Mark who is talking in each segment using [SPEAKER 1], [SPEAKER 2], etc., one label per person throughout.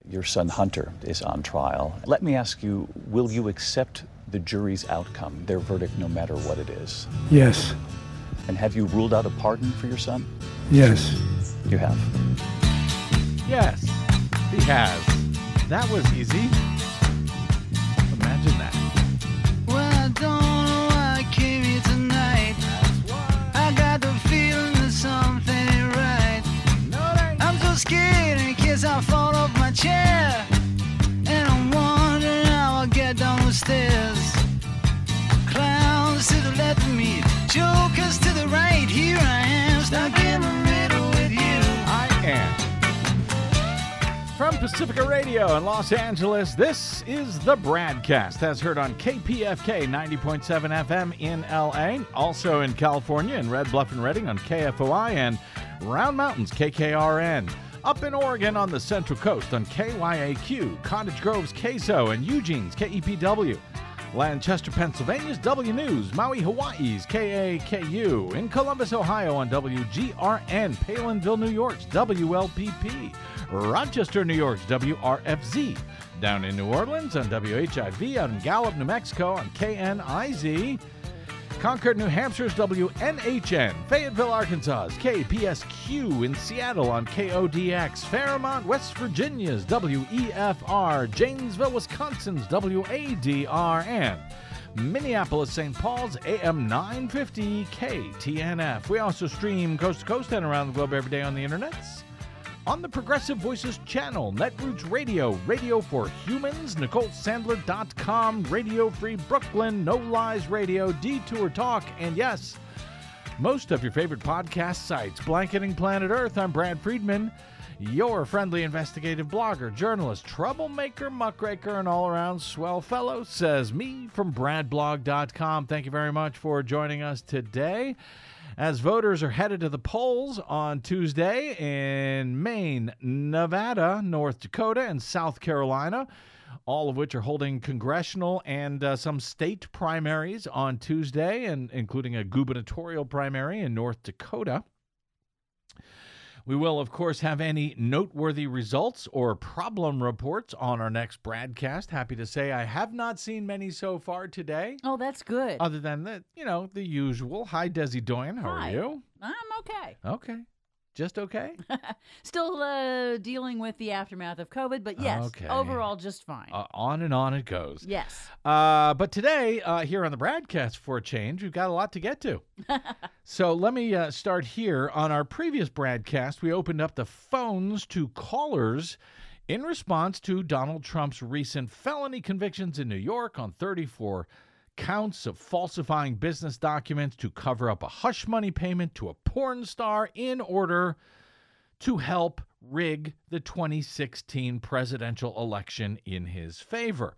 [SPEAKER 1] Your son Hunter is on trial. Let me ask you, will you accept the jury's outcome, their verdict, no matter what it is?
[SPEAKER 2] Yes.
[SPEAKER 1] And have you ruled out a pardon for your son?
[SPEAKER 2] Yes.
[SPEAKER 1] You have.
[SPEAKER 3] Yes, he has. That was easy. Imagine that.
[SPEAKER 4] Well, I don't know why I came here tonight. I got the feeling that something ain't right. I'm so scared in case I fall off my chair. And I'm wondering how I'll get down the stairs. Clowns to the left of me, jokers to the right. Here I am, stuck in the middle with you.
[SPEAKER 3] I am. From Pacifica Radio in Los Angeles, this is the Bradcast, as heard on KPFK 90.7 FM in LA, also in California in Red Bluff and Redding on KFOI, and Round Mountains KKRN. Up in Oregon on the Central Coast on KYAQ, Cottage Grove's KSO, and Eugene's KEPW. Lancaster, Pennsylvania's W News, Maui, Hawaii's KAKU, in Columbus, Ohio on WGRN, Palinville, New York's WLPP, Rochester, New York's WRFZ, down in New Orleans on WHIV, out in Gallup, New Mexico on KNIZ, Concord, New Hampshire's WNHN, Fayetteville, Arkansas's KPSQ, in Seattle on KODX, Fairmont, West Virginia's WEFR, Janesville, Wisconsin's WADR, and Minneapolis, St. Paul's AM 950 KTNF. We also stream coast to coast and around the globe every day on the internets. On the Progressive Voices channel, Netroots Radio, Radio for Humans, NicoleSandler.com, Radio Free Brooklyn, No Lies Radio, Detour Talk, and yes, most of your favorite podcast sites. Blanketing Planet Earth, I'm Brad Friedman, your friendly investigative blogger, journalist, troublemaker, muckraker, and all-around swell fellow, says me from BradBlog.com. Thank you very much for joining us today. As voters are headed to the polls on Tuesday in Maine, Nevada, North Dakota, and South Carolina, all of which are holding congressional and some state primaries on Tuesday, and including a gubernatorial primary in North Dakota. We will, of course, have any noteworthy results or problem reports on our next Bradcast. Happy to say I have not seen many so far today.
[SPEAKER 5] Oh, that's good.
[SPEAKER 3] Other than the usual. Hi, Desi Doyen. How are you?
[SPEAKER 5] I'm okay.
[SPEAKER 3] Okay. Just okay?
[SPEAKER 5] Still dealing with the aftermath of COVID, but yes,
[SPEAKER 3] Okay.
[SPEAKER 5] overall just fine.
[SPEAKER 3] On and on it goes.
[SPEAKER 5] Yes.
[SPEAKER 3] But today, here on the Bradcast, for a change, we've got a lot to get to. So let me start here. On our previous Bradcast, we opened up the phones to callers in response to Donald Trump's recent felony convictions in New York on 34 counts of falsifying business documents to cover up a hush money payment to a porn star in order to help rig the 2016 presidential election in his favor.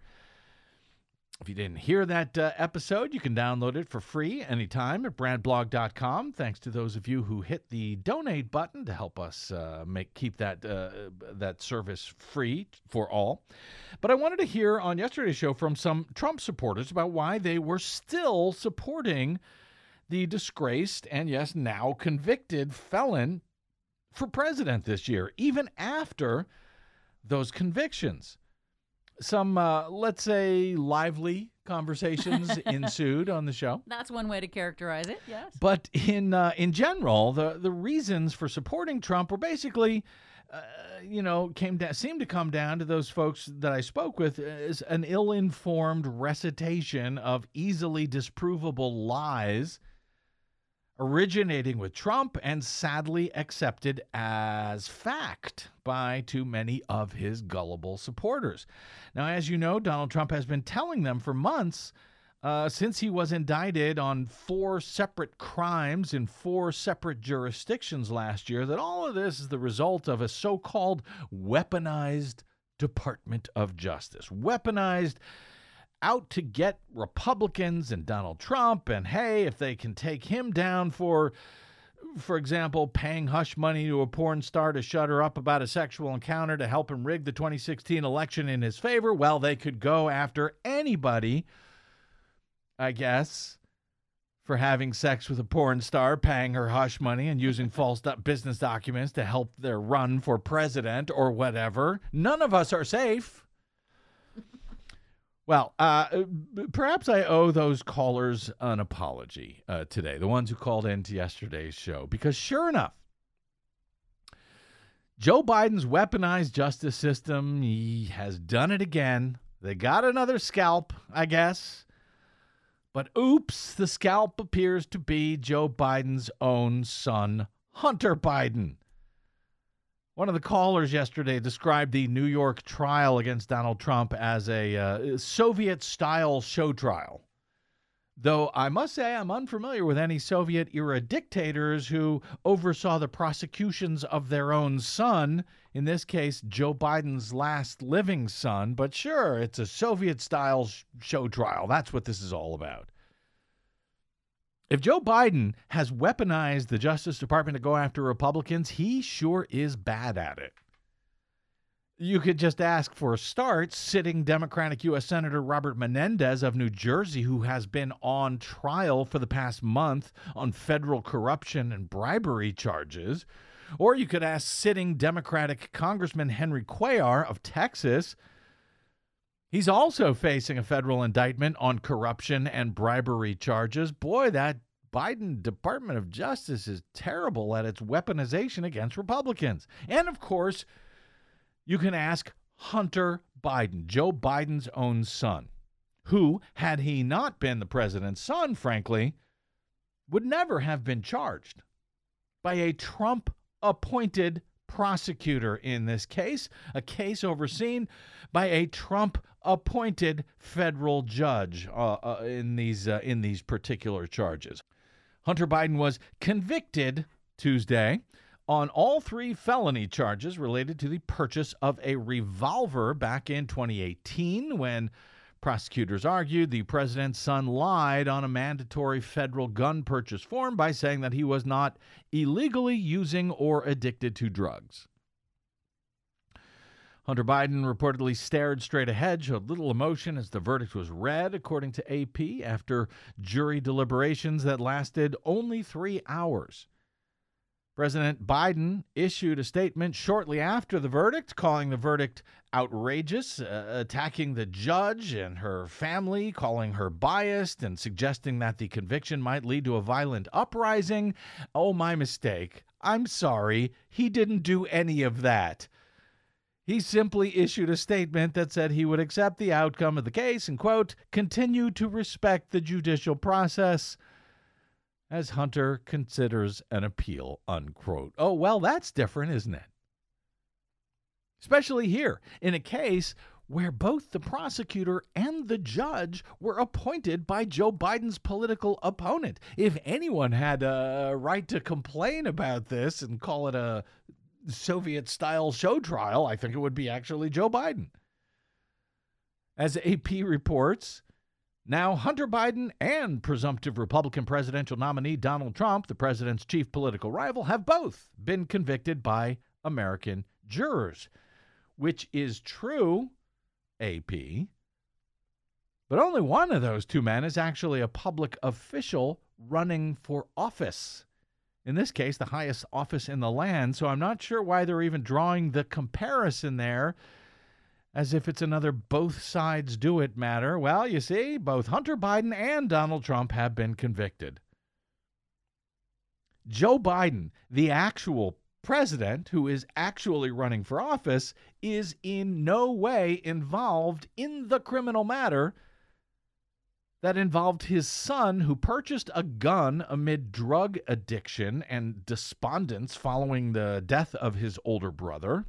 [SPEAKER 3] If you didn't hear that episode, you can download it for free anytime at bradblog.com. Thanks to those of you who hit the donate button to help us keep that service free for all. But I wanted to hear on yesterday's show from some Trump supporters about why they were still supporting the disgraced and, yes, now convicted felon for president this year, even after those convictions. Some, let's say, lively conversations ensued on the show.
[SPEAKER 5] That's one way to characterize it, yes.
[SPEAKER 3] But in general, the reasons for supporting Trump were basically, seemed to come down to those folks that I spoke with as an ill-informed recitation of easily disprovable lies originating with Trump and sadly accepted as fact by too many of his gullible supporters. Now, as you know, Donald Trump has been telling them for months since he was indicted on 4 separate crimes in 4 separate jurisdictions last year that all of this is the result of a so-called weaponized Department of Justice. Weaponized out to get Republicans and Donald Trump, and hey, if they can take him down for example, paying hush money to a porn star to shut her up about a sexual encounter to help him rig the 2016 election in his favor, well, they could go after anybody, I guess, for having sex with a porn star, paying her hush money, and using false business documents to help their run for president or whatever. None of us are safe. Well, perhaps I owe those callers an apology today, the ones who called into yesterday's show, because sure enough, Joe Biden's weaponized justice system, he has done it again. They got another scalp, I guess. But oops, the scalp appears to be Joe Biden's own son, Hunter Biden. One of the callers yesterday described the New York trial against Donald Trump as a Soviet-style show trial. Though I must say I'm unfamiliar with any Soviet-era dictators who oversaw the prosecutions of their own son, in this case, Joe Biden's last living son. But sure, it's a Soviet-style show trial. That's what this is all about. If Joe Biden has weaponized the Justice Department to go after Republicans, he sure is bad at it. You could just ask for a start, sitting Democratic U.S. Senator Robert Menendez of New Jersey, who has been on trial for the past month on federal corruption and bribery charges. Or you could ask sitting Democratic Congressman Henry Cuellar of Texas. He's also facing a federal indictment on corruption and bribery charges. Boy, that Biden Department of Justice is terrible at its weaponization against Republicans. And, of course, you can ask Hunter Biden, Joe Biden's own son, who, had he not been the president's son, frankly, would never have been charged by a Trump-appointed prosecutor in this case, a case overseen by a Trump-appointed federal judge in these particular charges. Hunter Biden was convicted Tuesday on all 3 felony charges related to the purchase of a revolver back in 2018 when prosecutors argued the president's son lied on a mandatory federal gun purchase form by saying that he was not illegally using or addicted to drugs. Hunter Biden reportedly stared straight ahead, showed little emotion as the verdict was read, according to AP, after jury deliberations that lasted only 3 hours. President Biden issued a statement shortly after the verdict, calling the verdict outrageous, attacking the judge and her family, calling her biased, and suggesting that the conviction might lead to a violent uprising. Oh, my mistake. I'm sorry. He didn't do any of that. He simply issued a statement that said he would accept the outcome of the case and, quote, continue to respect the judicial process as Hunter considers an appeal, unquote. Oh, well, that's different, isn't it? Especially here, in a case where both the prosecutor and the judge were appointed by Joe Biden's political opponent. If anyone had a right to complain about this and call it a Soviet-style show trial, I think it would be actually Joe Biden. As AP reports, now Hunter Biden and presumptive Republican presidential nominee Donald Trump, the president's chief political rival, have both been convicted by American jurors, which is true, AP, but only one of those 2 men is actually a public official running for office. In this case, the highest office in the land, so I'm not sure why they're even drawing the comparison there, as if it's another both sides do it matter. Well, you see, both Hunter Biden and Donald Trump have been convicted. Joe Biden, the actual president who is actually running for office, is in no way involved in the criminal matter that involved his son, who purchased a gun amid drug addiction and despondence following the death of his older brother.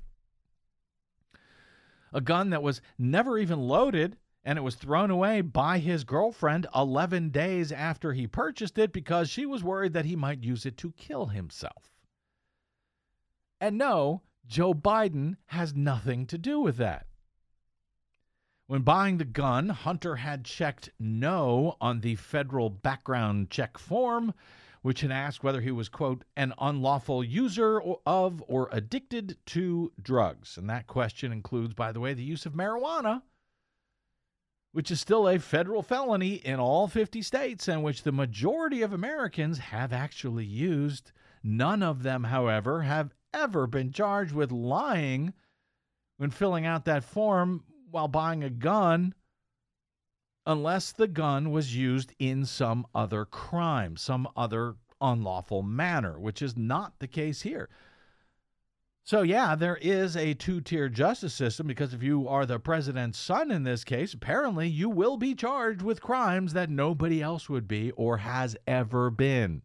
[SPEAKER 3] A gun that was never even loaded, and it was thrown away by his girlfriend 11 days after he purchased it because she was worried that he might use it to kill himself. And no, Joe Biden has nothing to do with that. When buying the gun, Hunter had checked no on the federal background check form, which had asked whether he was, quote, an unlawful user of or addicted to drugs. And that question includes, by the way, the use of marijuana, which is still a federal felony in all 50 states and which the majority of Americans have actually used. None of them, however, have ever been charged with lying when filling out that form while buying a gun, unless the gun was used in some other crime, some other unlawful manner, which is not the case here. So, yeah, there is a two-tier justice system because if you are the president's son in this case, apparently you will be charged with crimes that nobody else would be or has ever been.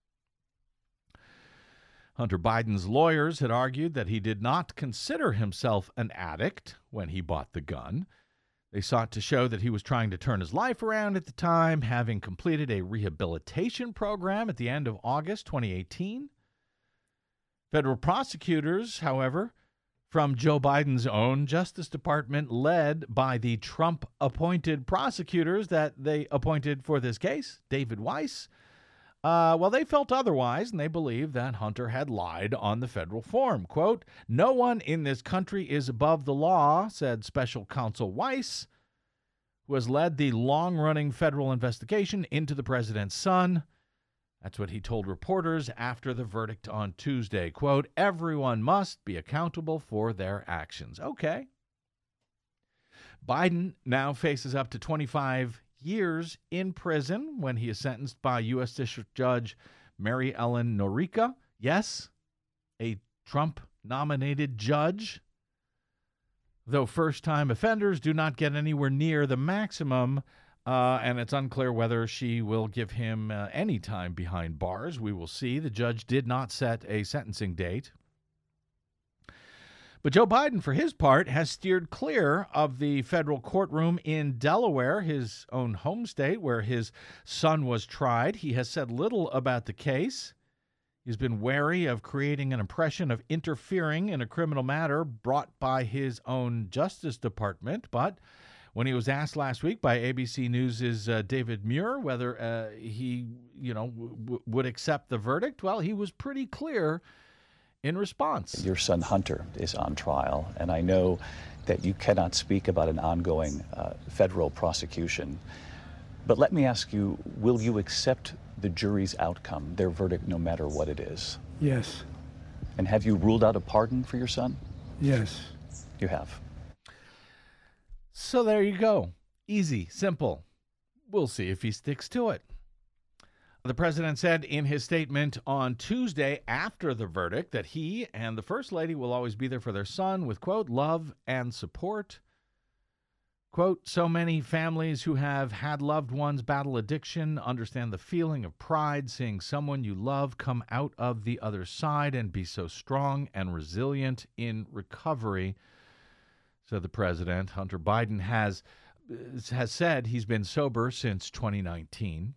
[SPEAKER 3] Hunter Biden's lawyers had argued that he did not consider himself an addict when he bought the gun. They sought to show that he was trying to turn his life around at the time, having completed a rehabilitation program at the end of August 2018. Federal prosecutors, however, from Joe Biden's own Justice Department, led by the Trump-appointed prosecutors that they appointed for this case, David Weiss, they felt otherwise, and they believed that Hunter had lied on the federal form. Quote, "No one in this country is above the law," said Special Counsel Weiss, who has led the long-running federal investigation into the president's son. That's what he told reporters after the verdict on Tuesday. Quote, "Everyone must be accountable for their actions." Okay. Biden now faces up to 25 years in prison when he is sentenced by U.S. District Judge Mary Ellen Norica. Yes, a Trump-nominated judge. Though first-time offenders do not get anywhere near the maximum, and it's unclear whether she will give him any time behind bars. We will see. The judge did not set a sentencing date. But Joe Biden, for his part, has steered clear of the federal courtroom in Delaware, his own home state, where his son was tried. He has said little about the case. He's been wary of creating an impression of interfering in a criminal matter brought by his own Justice Department. But when he was asked last week by ABC News' David Muir whether he, would accept the verdict, well, he was pretty clear in response.
[SPEAKER 1] Your son Hunter is on trial, and I know that you cannot speak about an ongoing federal prosecution. But let me ask you, will you accept the jury's outcome, their verdict, no matter what it is?
[SPEAKER 2] Yes.
[SPEAKER 1] And have you ruled out a pardon for your son?
[SPEAKER 2] Yes.
[SPEAKER 1] You have.
[SPEAKER 3] So there you go. Easy, simple. We'll see if he sticks to it. The president said in his statement on Tuesday after the verdict that he and the First Lady will always be there for their son with, quote, love and support. Quote, "So many families who have had loved ones battle addiction understand the feeling of pride seeing someone you love come out of the other side and be so strong and resilient in recovery," said the president. Hunter Biden has said he's been sober since 2019.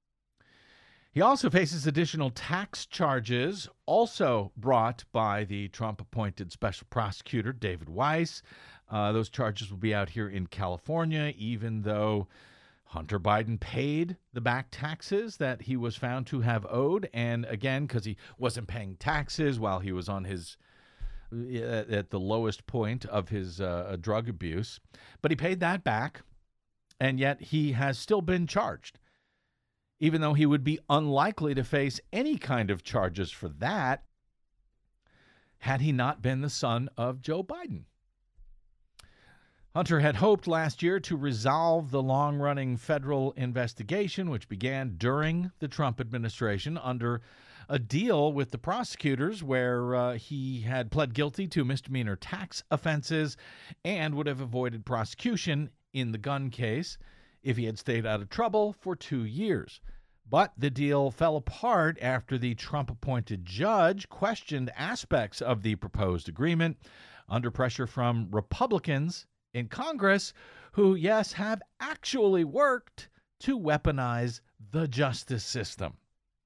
[SPEAKER 3] He also faces additional tax charges, also brought by the Trump-appointed special prosecutor, David Weiss. Those charges will be out here in California, even though Hunter Biden paid the back taxes that he was found to have owed. And again, because he wasn't paying taxes while he was on at the lowest point of his drug abuse. But he paid that back, and yet he has still been charged, even though he would be unlikely to face any kind of charges for that had he not been the son of Joe Biden. Hunter had hoped last year to resolve the long-running federal investigation, which began during the Trump administration under a deal with the prosecutors where he had pled guilty to misdemeanor tax offenses and would have avoided prosecution in the gun case if he had stayed out of trouble for 2 years. But the deal fell apart after the Trump-appointed judge questioned aspects of the proposed agreement under pressure from Republicans in Congress who, yes, have actually worked to weaponize the justice system.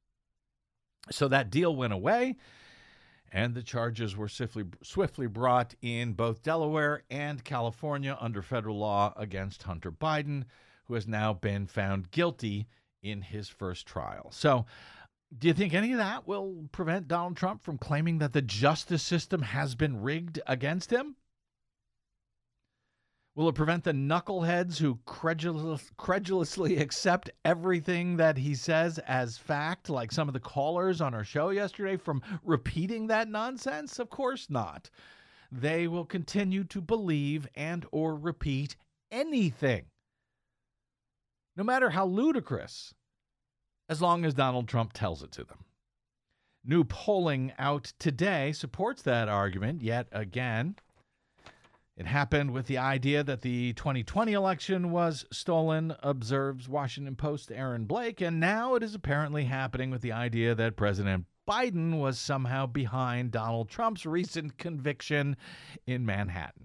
[SPEAKER 3] So that deal went away, and the charges were swiftly brought in both Delaware and California under federal law against Hunter Biden, who has now been found guilty in his first trial. So do you think any of that will prevent Donald Trump from claiming that the justice system has been rigged against him? Will it prevent the knuckleheads who credulously accept everything that he says as fact, like some of the callers on our show yesterday, from repeating that nonsense? Of course not. They will continue to believe and or repeat anything, no matter how ludicrous, as long as Donald Trump tells it to them. New polling out today supports that argument yet again. It happened with the idea that the 2020 election was stolen, observes Washington Post Aaron Blake, and now it is apparently happening with the idea that President Biden was somehow behind Donald Trump's recent conviction in Manhattan.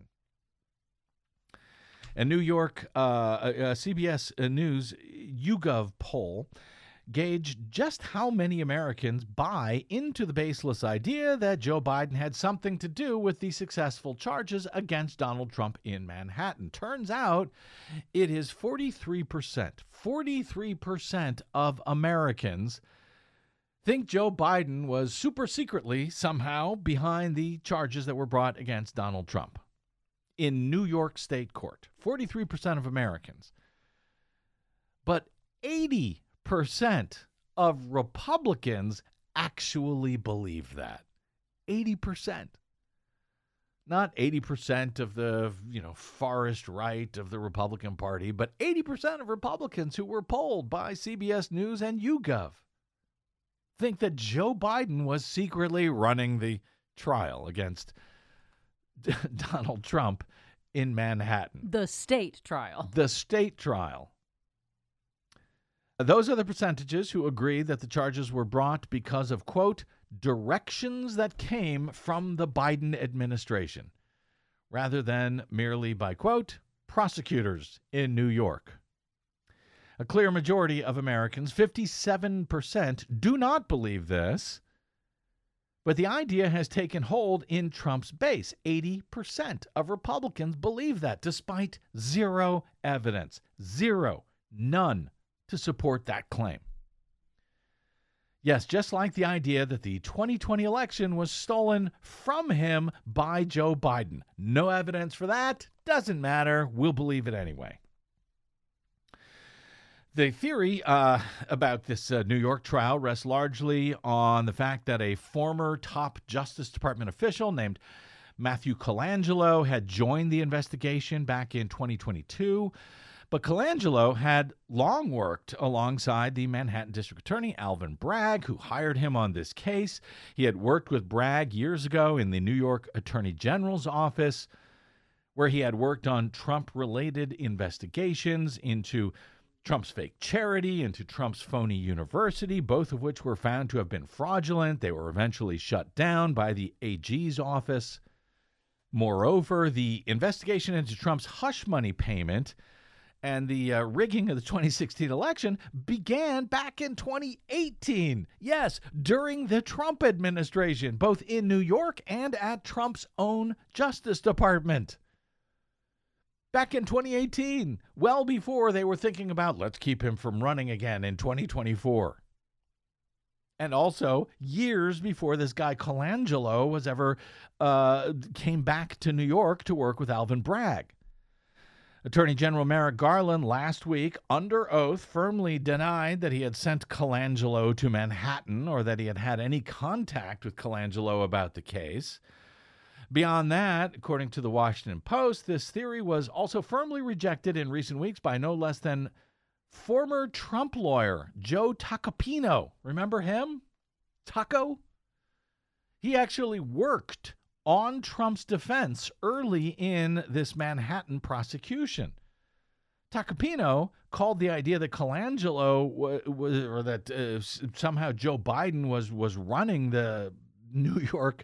[SPEAKER 3] A New York CBS News YouGov poll gauged just how many Americans buy into the baseless idea that Joe Biden had something to do with the successful charges against Donald Trump in Manhattan. Turns out it is 43%. 43% of Americans think Joe Biden was super secretly somehow behind the charges that were brought against Donald Trump in New York State Court. 43% of Americans. But 80% of Republicans actually believe that. 80%. Not 80% of the, farthest right of the Republican Party, but 80% of Republicans who were polled by CBS News and YouGov think that Joe Biden was secretly running the trial against Donald Trump in Manhattan.
[SPEAKER 5] The state trial.
[SPEAKER 3] The state trial. Those are the percentages who agree that the charges were brought because of, quote, directions that came from the Biden administration, rather than merely by, quote, prosecutors in New York. A clear majority of Americans, 57%, do not believe this, but the idea has taken hold in Trump's base. 80% of Republicans believe that, despite zero evidence, none, to support that claim. Yes, just like the idea that the 2020 election was stolen from him by Joe Biden. No evidence for that. Doesn't matter. We'll believe it anyway. The theory about this New York trial rests largely on the fact that a former top Justice Department official named Matthew Colangelo had joined the investigation back in 2022. But Colangelo had long worked alongside the Manhattan District Attorney Alvin Bragg, who hired him on this case. He had worked with Bragg years ago in the New York Attorney General's office, where he had worked on Trump-related investigations into Trump's fake charity, into Trump's phony university, both of which were found to have been fraudulent. They were eventually shut down by the AG's office. Moreover, the investigation into Trump's hush money payment and the rigging of the 2016 election began back in 2018. Yes, during the Trump administration, both in New York and at Trump's own Justice Department. Back in 2018, well before they were thinking about, let's keep him from running again in 2024. And also years before this guy Colangelo was ever came back to New York to work with Alvin Bragg. Attorney General Merrick Garland last week, under oath, firmly denied that he had sent Colangelo to Manhattan or that he had had any contact with Colangelo about the case. Beyond that, according to the Washington Post, this theory was also firmly rejected in recent weeks by no less than former Trump lawyer Joe Tacopino. Remember him? Taco? He actually worked on Trump's defense early in this Manhattan prosecution. Tacopino called the idea that Colangelo was, or that somehow Joe Biden was running the New York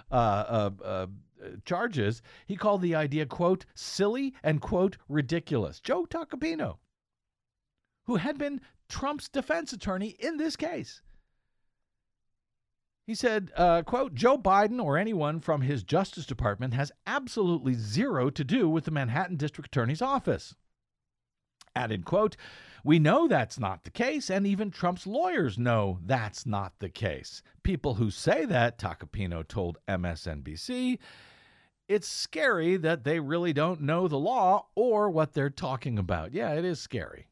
[SPEAKER 3] charges. He called the idea, quote, silly and, quote, ridiculous. Joe Tacopino, who had been Trump's defense attorney in this case. He said, quote, Joe Biden or anyone from his Justice Department has absolutely zero to do with the Manhattan District Attorney's office. Added, quote, we know that's not the case, and even Trump's lawyers know that's not the case. People who say that, Tacopino told MSNBC, it's scary that they really don't know the law or what they're talking about. Yeah, it is scary.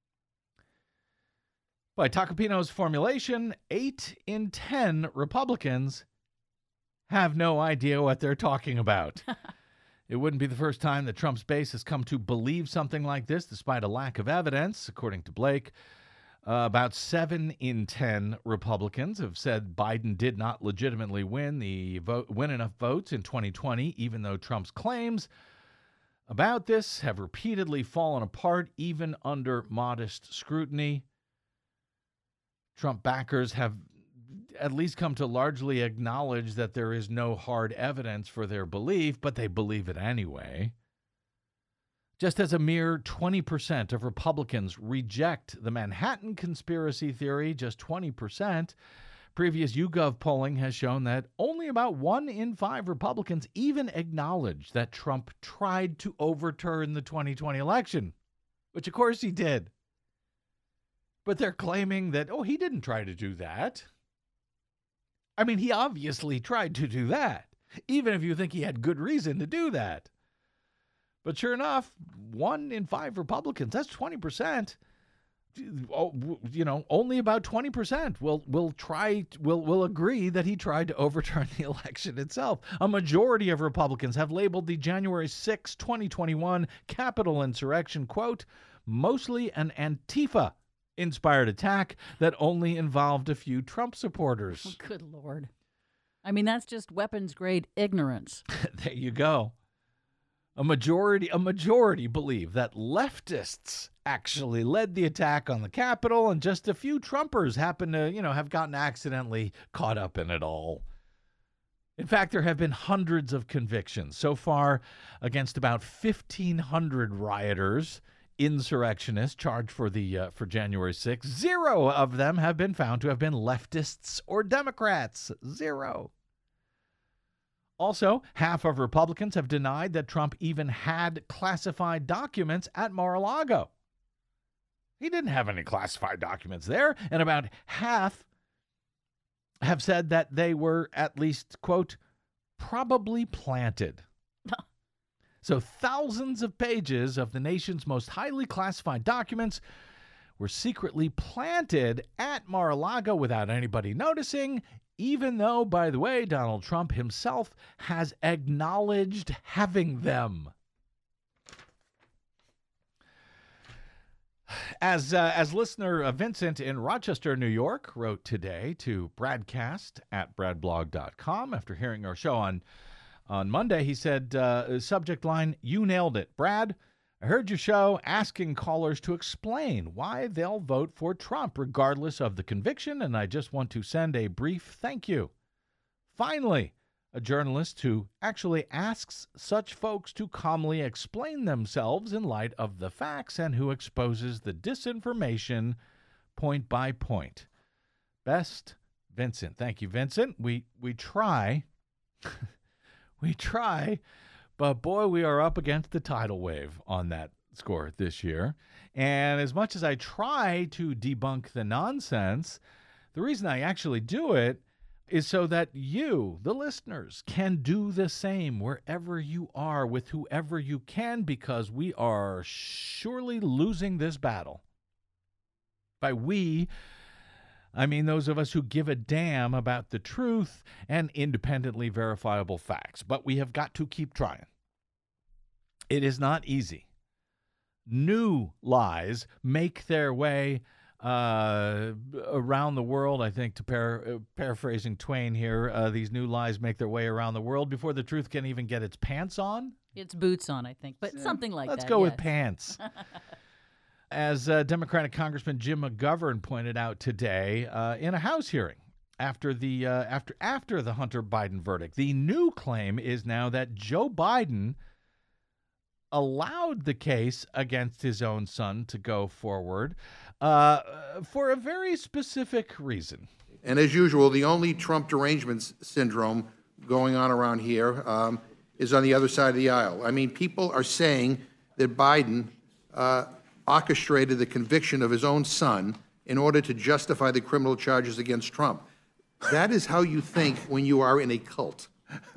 [SPEAKER 3] By Tacopino's formulation, 8 in 10 Republicans have no idea what they're talking about. It wouldn't be the first time that Trump's base has come to believe something like this, despite a lack of evidence. According to Blake, about 7 in 10 Republicans have said Biden did not legitimately win enough votes in 2020, even though Trump's claims about this have repeatedly fallen apart, even under modest scrutiny. Trump backers have at least come to largely acknowledge that there is no hard evidence for their belief, but they believe it anyway. Just as a mere 20% of Republicans reject the Manhattan conspiracy theory, just 20%, previous YouGov polling has shown that only about 1 in 5 Republicans even acknowledge that Trump tried to overturn the 2020 election, which of course he did. But they're claiming that, he didn't try to do that. I mean, he obviously tried to do that, even if you think he had good reason to do that. But sure enough, 1 in 5 Republicans, that's 20%. Only about 20% will agree that he tried to overturn the election itself. A majority of Republicans have labeled the January 6, 2021 Capitol insurrection, quote, mostly an Antifa-inspired attack that only involved a few Trump supporters.
[SPEAKER 5] Oh, good Lord. I mean, that's just weapons-grade ignorance.
[SPEAKER 3] There you go. A majority believe that leftists actually led the attack on the Capitol, and just a few Trumpers happen to, have gotten accidentally caught up in it all. In fact, there have been hundreds of convictions so far against about 1,500 rioters, insurrectionists charged for January 6th. 0 of them have been found to have been leftists or Democrats. 0. Also, half of Republicans have denied that Trump even had classified documents at Mar-a-Lago. He didn't have any classified documents there, and about half have said that they were at least, quote, probably planted. So thousands of pages of the nation's most highly classified documents were secretly planted at Mar-a-Lago without anybody noticing, even though, by the way, Donald Trump himself has acknowledged having them. As listener Vincent in Rochester, New York, wrote today to bradcast@bradblog.com after hearing our show on Monday, he said, subject line, you nailed it. Brad, I heard your show asking callers to explain why they'll vote for Trump regardless of the conviction, and I just want to send a brief thank you. Finally, a journalist who actually asks such folks to calmly explain themselves in light of the facts and who exposes the disinformation point by point. Best, Vincent. Thank you, Vincent. We try. We try. But boy, we are up against the tidal wave on that score this year. And as much as I try to debunk the nonsense, the reason I actually do it is so that you, the listeners, can do the same wherever you are with whoever you can, because we are surely losing this battle. By we, I mean those of us who give a damn about the truth and independently verifiable facts. But we have got to keep trying. It is not easy. New lies make their way around the world. I think, to paraphrasing Twain here, these new lies make their way around the world before the truth can even get its pants on.
[SPEAKER 5] Its boots on, I think, but something like that.
[SPEAKER 3] Let's go with pants. As Democratic Congressman Jim McGovern pointed out today in a House hearing after the Hunter Biden verdict, the new claim is now that Joe Biden allowed the case against his own son to go forward for a very specific reason.
[SPEAKER 2] And as usual, the only Trump derangement syndrome going on around here is on the other side of the aisle. I mean, people are saying that Biden orchestrated the conviction of his own son in order to justify the criminal charges against Trump. That is how you think when you are in a cult.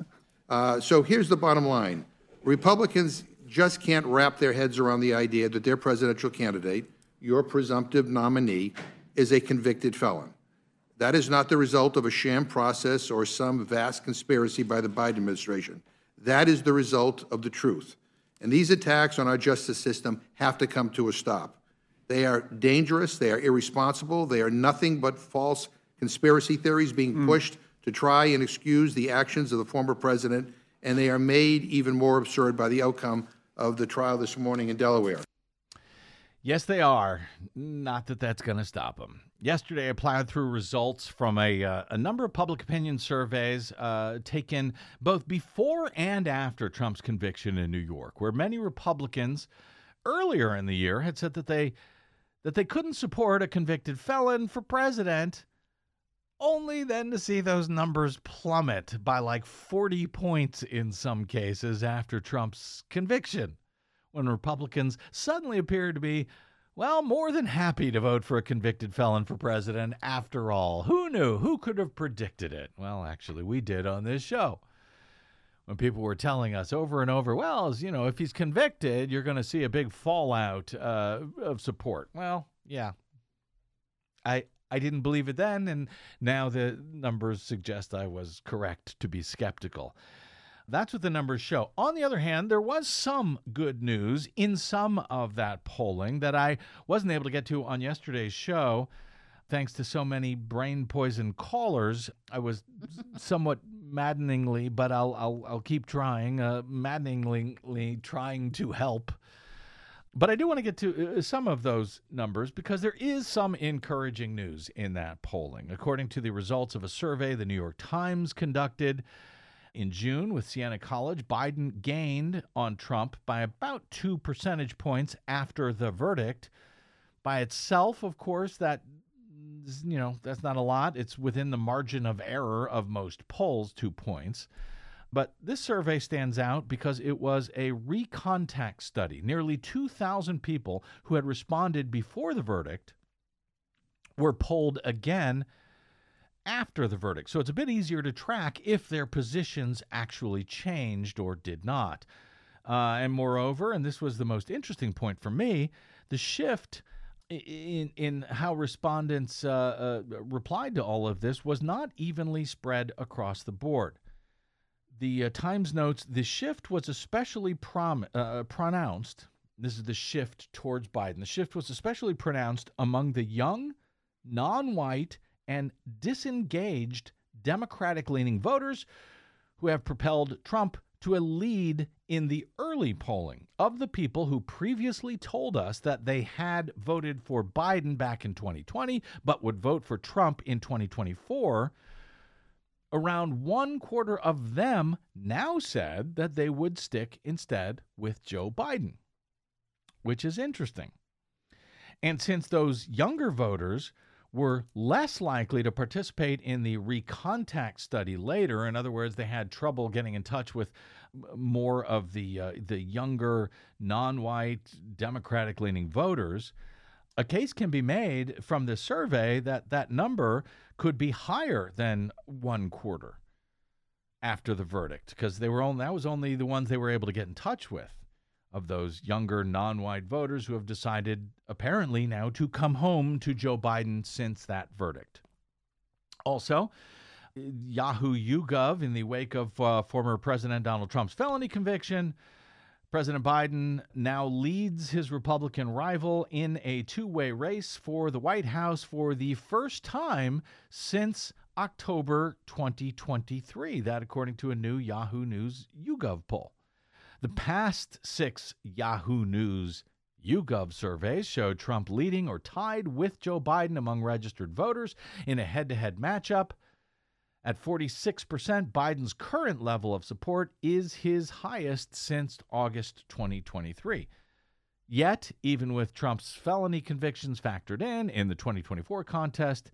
[SPEAKER 2] So here's the bottom line. Republicans just can't wrap their heads around the idea that their presidential candidate, your presumptive nominee, is a convicted felon. That is not the result of a sham process or some vast conspiracy by the Biden administration. That is the result of the truth. And these attacks on our justice system have to come to a stop. They are dangerous, they are irresponsible, they are nothing but false conspiracy theories being pushed to try and excuse the actions of the former president, and they are made even more absurd by the outcome of the trial this morning in Delaware.
[SPEAKER 3] Yes, they are. Not that that's going to stop them. Yesterday, I plowed through results from a number of public opinion surveys taken both before and after Trump's conviction in New York, where many Republicans earlier in the year had said that they couldn't support a convicted felon for president, only then to see those numbers plummet by like 40 points in some cases after Trump's conviction, when Republicans suddenly appeared to be, well, more than happy to vote for a convicted felon for president after all. Who knew? Who could have predicted it? Well, actually, we did on this show. When people were telling us over and over, well, you know, if he's convicted, you're going to see a big fallout of support. Well, yeah. I didn't believe it then, and now the numbers suggest I was correct to be skeptical. That's what the numbers show. On the other hand, there was some good news in some of that polling that I wasn't able to get to on yesterday's show. Thanks to so many brain poison callers, I was somewhat maddeningly, but I'll keep trying, maddeningly trying to help. But I do want to get to some of those numbers because there is some encouraging news in that polling. According to the results of a survey the New York Times conducted in June with Siena College, Biden gained on Trump by about 2 percentage points after the verdict. By itself, of course, that's not a lot. It's within the margin of error of most polls, 2 points. But this survey stands out because it was a recontact study. Nearly 2,000 people who had responded before the verdict were polled again after the verdict. So it's a bit easier to track if their positions actually changed or did not. And moreover, and this was the most interesting point for me, the shift in how respondents replied to all of this was not evenly spread across the board. The Times notes the shift was especially pronounced. This is the shift towards Biden. The shift was especially pronounced among the young, non-white, and disengaged Democratic-leaning voters who have propelled Trump to a lead in the early polling. Of the people who previously told us that they had voted for Biden back in 2020 but would vote for Trump in 2024, around 1/4 of them now said that they would stick instead with Joe Biden, which is interesting. And since those younger voters were less likely to participate in the recontact study later, in other words, they had trouble getting in touch with more of the younger, non-white, Democratic-leaning voters, a case can be made from this survey that that number could be higher than 1/4 after the verdict, because that was only the ones they were able to get in touch with, of those younger non-white voters who have decided apparently now to come home to Joe Biden since that verdict. Also, Yahoo YouGov, in the wake of former President Donald Trump's felony conviction, President Biden now leads his Republican rival in a two-way race for the White House for the first time since October 2023. That, according to a new Yahoo News YouGov poll. The past 6 Yahoo News YouGov surveys showed Trump leading or tied with Joe Biden among registered voters in a head-to-head matchup. At 46%, Biden's current level of support is his highest since August 2023. Yet, even with Trump's felony convictions factored in the 2024 contest,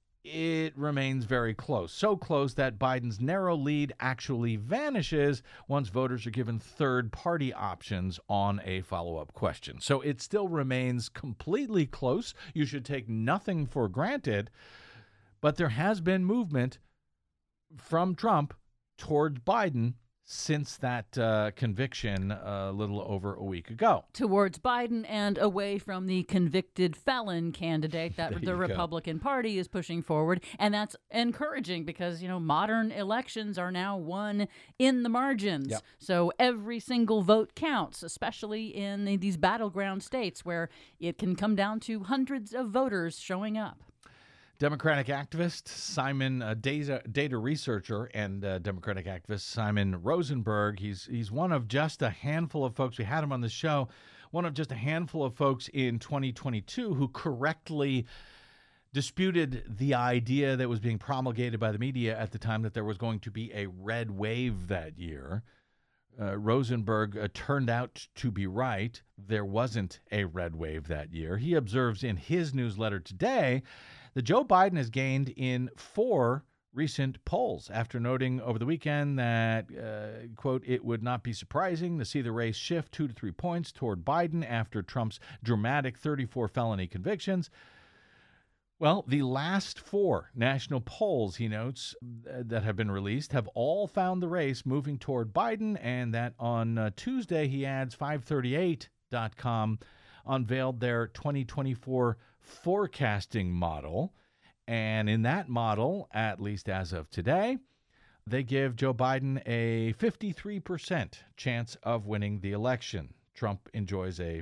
[SPEAKER 3] it remains very close. So close that Biden's narrow lead actually vanishes once voters are given third-party options on a follow-up question. So it still remains completely close. You should take nothing for granted. But there has been movement from Trump towards Biden since that conviction a little over a week ago.
[SPEAKER 5] Towards Biden and away from the convicted felon candidate that
[SPEAKER 3] There
[SPEAKER 5] the
[SPEAKER 3] you go.
[SPEAKER 5] Republican Party is pushing forward. And that's encouraging because, modern elections are now won in the margins.
[SPEAKER 3] Yep.
[SPEAKER 5] So every single vote counts, especially in these battleground states where it can come down to hundreds of voters showing up.
[SPEAKER 3] Democratic activist Simon, data researcher and Democratic activist Simon Rosenberg. He's one of just a handful of folks. We had him on the show. One of just a handful of folks in 2022 who correctly disputed the idea that was being promulgated by the media at the time that there was going to be a red wave that year. Rosenberg turned out to be right. There wasn't a red wave that year. He observes in his newsletter today that Joe Biden has gained in 4 recent polls after noting over the weekend that, quote, it would not be surprising to see the race shift 2 to 3 points toward Biden after Trump's dramatic 34 felony convictions. Well, the last 4 national polls, he notes, that have been released have all found the race moving toward Biden, and that on Tuesday, he adds 538.com unveiled their 2024 forecasting model. And in that model, at least as of today, they give Joe Biden a 53% chance of winning the election. Trump enjoys a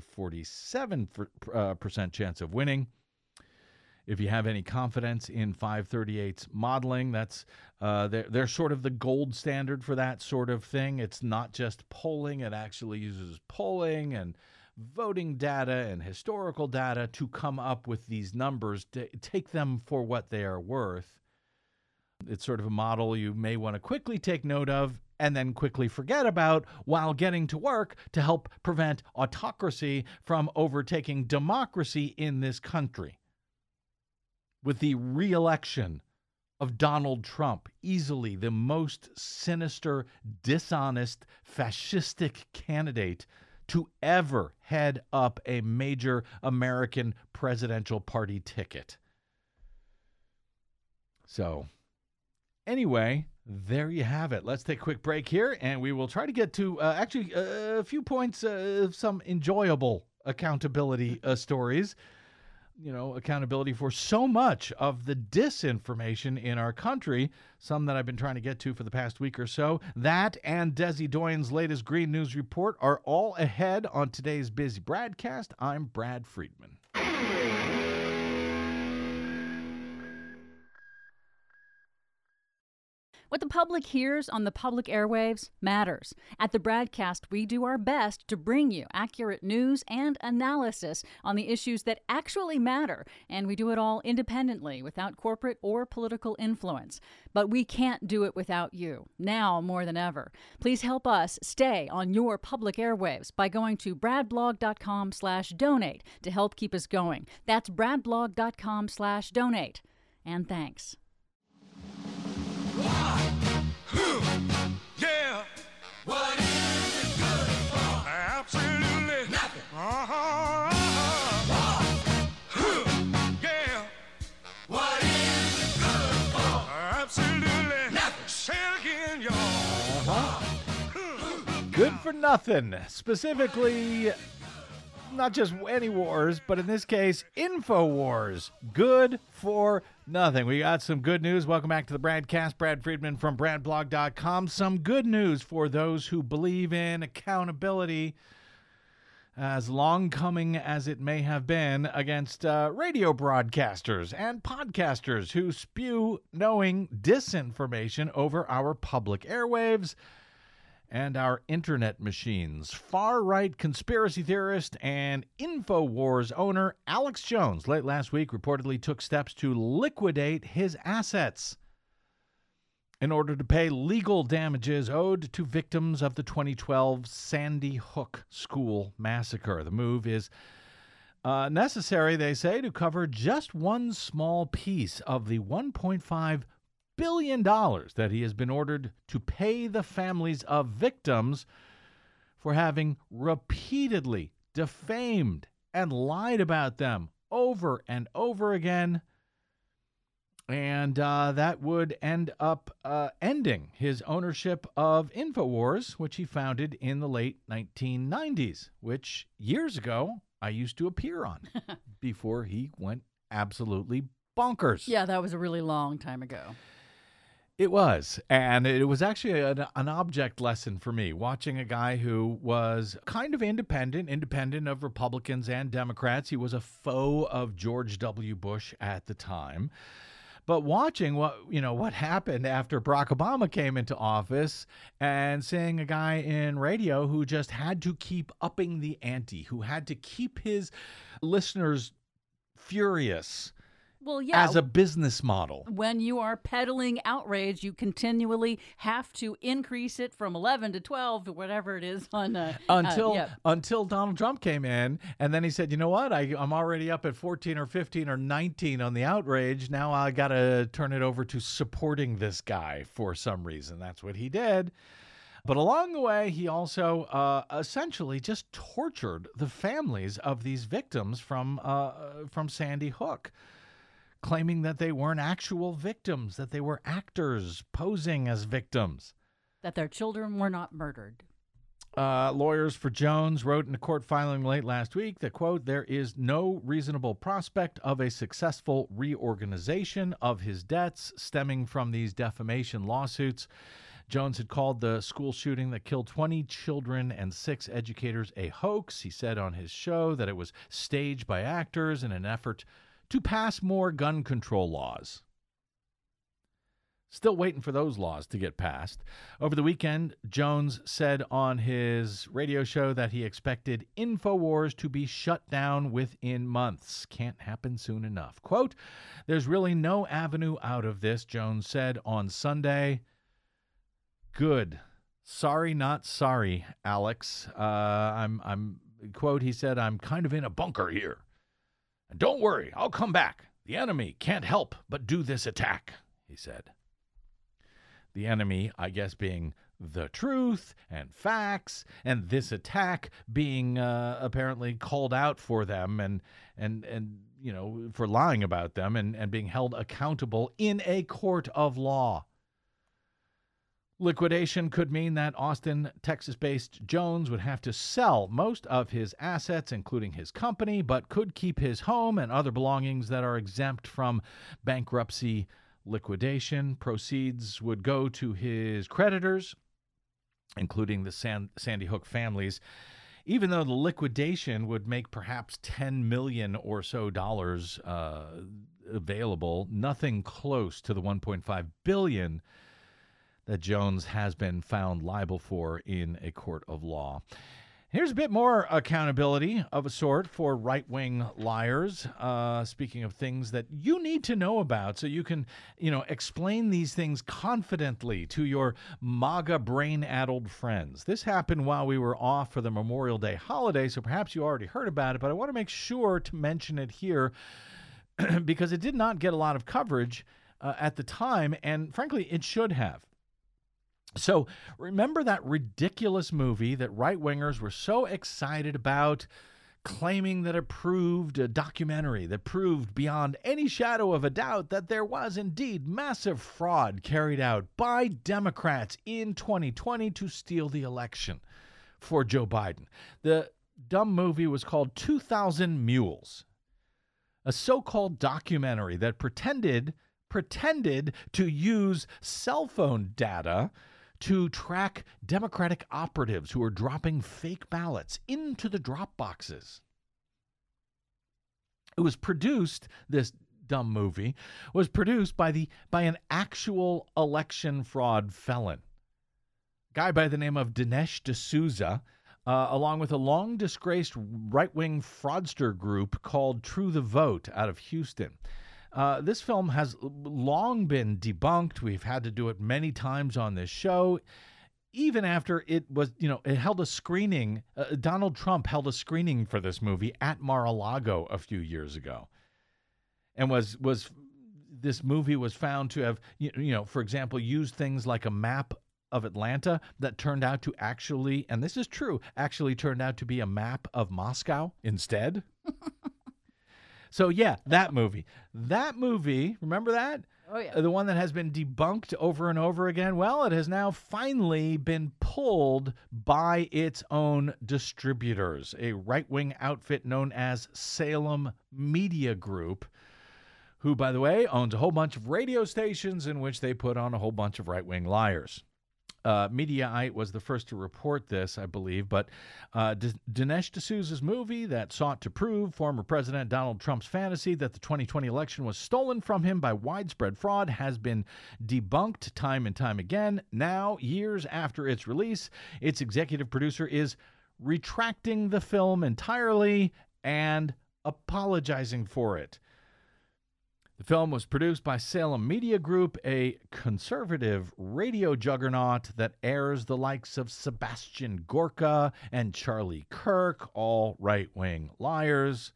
[SPEAKER 3] 47% chance of winning. If you have any confidence in 538's modeling, that's they're sort of the gold standard for that sort of thing. It's not just polling. It actually uses polling and voting data and historical data to come up with these numbers, to take them for what they are worth. It's sort of a model you may want to quickly take note of and then quickly forget about while getting to work to help prevent autocracy from overtaking democracy in this country. With the re-election of Donald Trump, easily the most sinister, dishonest, fascistic candidate to ever head up a major American presidential party ticket. So, anyway, there you have it. Let's take a quick break here, and we will try to get to a few points of some enjoyable accountability stories. Accountability for so much of the disinformation in our country, some that I've been trying to get to for the past week or so. That and Desi Doyen's latest Green News Report are all ahead on today's busy broadcast. I'm Brad Friedman.
[SPEAKER 5] What the public hears on the public airwaves matters. At the Broadcast, we do our best to bring you accurate news and analysis on the issues that actually matter, and we do it all independently, without corporate or political influence. But we can't do it without you, now more than ever. Please help us stay on your public airwaves by going to bradblog.com/donate to help keep us going. That's bradblog.com/donate. And thanks.
[SPEAKER 6] Yeah. What is it good for? Absolutely nothing. Yeah. What is it good for? Absolutely nothing. Say it again, y'all.
[SPEAKER 3] Good for nothing. Specifically, not just any wars, but in this case, InfoWars. Good for nothing. We got some good news. Welcome back to the Bradcast. Brad Friedman from BradBlog.com. Some good news for those who believe in accountability, as long coming as it may have been, against radio broadcasters and podcasters who spew knowing disinformation over our public airwaves and our internet machines. Far-right conspiracy theorist and InfoWars owner Alex Jones late last week reportedly took steps to liquidate his assets in order to pay legal damages owed to victims of the 2012 Sandy Hook school massacre. The move is necessary, they say, to cover just one small piece of the $1.5 billion that he has been ordered to pay the families of victims for having repeatedly defamed and lied about them over and over again. And that would end up ending his ownership of InfoWars, which he founded in the late 1990s, which years ago I used to appear on before he went absolutely bonkers.
[SPEAKER 5] Yeah, that was a really long time ago.
[SPEAKER 3] It was. And it was actually an object lesson for me, watching a guy who was kind of independent of Republicans and Democrats. He was a foe of George W. Bush at the time. But watching what happened after Barack Obama came into office and seeing a guy in radio who just had to keep upping the ante, who had to keep his listeners furious.
[SPEAKER 5] Well, yeah.
[SPEAKER 3] As a business model.
[SPEAKER 5] When you are peddling outrage, you continually have to increase it from 11 to 12 to whatever it is on
[SPEAKER 3] until Donald Trump came in, and then he said, "You know what? I'm already up at 14 or 15 or 19 on the outrage. Now I got to turn it over to supporting this guy for some reason." That's what he did. But along the way, he also essentially just tortured the families of these victims from Sandy Hook, claiming that they weren't actual victims, that they were actors posing as victims.
[SPEAKER 5] That their children were not murdered.
[SPEAKER 3] Lawyers for Jones wrote in a court filing late last week that, quote, "there is no reasonable prospect of a successful reorganization of his debts stemming from these defamation lawsuits." Jones had called the school shooting that killed 20 children and 6 educators a hoax. He said on his show that it was staged by actors in an effort to pass more gun control laws. Still waiting for those laws to get passed. Over the weekend, Jones said on his radio show that he expected InfoWars to be shut down within months. Can't happen soon enough. Quote, "There's really no avenue out of this," Jones said on Sunday. Good. Sorry, not sorry, Alex. Quote, he said, "I'm kind of in a bunker here. And don't worry, I'll come back. The enemy can't help but do this attack," he said. The enemy, I guess, being the truth and facts, and this attack being apparently called out for them and for lying about them and being held accountable in a court of law. Liquidation could mean that Austin, Texas-based Jones would have to sell most of his assets, including his company, but could keep his home and other belongings that are exempt from bankruptcy liquidation. Proceeds would go to his creditors, including the Sandy Hook families, even though the liquidation would make perhaps $10 million or so available, nothing close to the $1.5 billion that Jones has been found liable for in a court of law. Here's a bit more accountability of a sort for right-wing liars. Speaking of things that you need to know about so you can, explain these things confidently to your MAGA brain-addled friends. This happened while we were off for the Memorial Day holiday, so perhaps you already heard about it, but I want to make sure to mention it here because it did not get a lot of coverage at the time, and frankly, it should have. So remember that ridiculous movie that right-wingers were so excited about, claiming that it proved a documentary that proved beyond any shadow of a doubt that there was indeed massive fraud carried out by Democrats in 2020 to steal the election for Joe Biden. The dumb movie was called 2,000 Mules, a so-called documentary that pretended to use cell phone data to track Democratic operatives who are dropping fake ballots into the drop boxes. It was produced, this dumb movie, was produced by an actual election fraud felon, a guy by the name of Dinesh D'Souza, along with a long-disgraced right-wing fraudster group called True the Vote out of Houston. This film has long been debunked. We've had to do it many times on this show. Even after it was, it held a screening, Donald Trump held a screening for this movie at Mar-a-Lago a few years ago. And this movie was found to have, for example, used things like a map of Atlanta that turned out to actually, and this is true, actually turned out to be a map of Moscow instead. So, yeah, that movie, remember that?
[SPEAKER 5] Oh, yeah.
[SPEAKER 3] The one that has been debunked over and over again, well, it has now finally been pulled by its own distributors, a right-wing outfit known as Salem Media Group, who, by the way, owns a whole bunch of radio stations in which they put on a whole bunch of right-wing liars. Mediaite was the first to report this, I believe, but Dinesh D'Souza's movie that sought to prove former President Donald Trump's fantasy that the 2020 election was stolen from him by widespread fraud has been debunked time and time again. Now, years after its release, its executive producer is retracting the film entirely and apologizing for it. The film was produced by Salem Media Group, a conservative radio juggernaut that airs the likes of Sebastian Gorka and Charlie Kirk, all right-wing liars.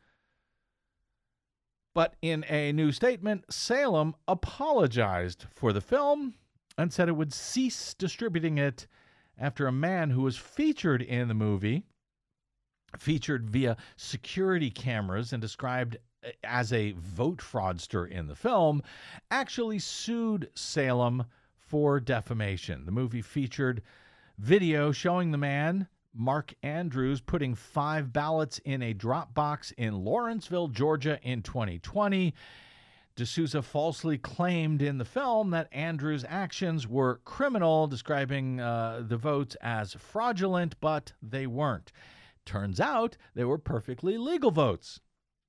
[SPEAKER 3] But in a new statement, Salem apologized for the film and said it would cease distributing it after a man who was featured in the movie, featured via security cameras and described as a vote fraudster in the film, actually sued Salem for defamation. The movie featured video showing the man, Mark Andrews, putting 5 ballots in a drop box in Lawrenceville, Georgia in 2020. D'Souza falsely claimed in the film that Andrews' actions were criminal, describing the votes as fraudulent, but they weren't. Turns out they were perfectly legal votes.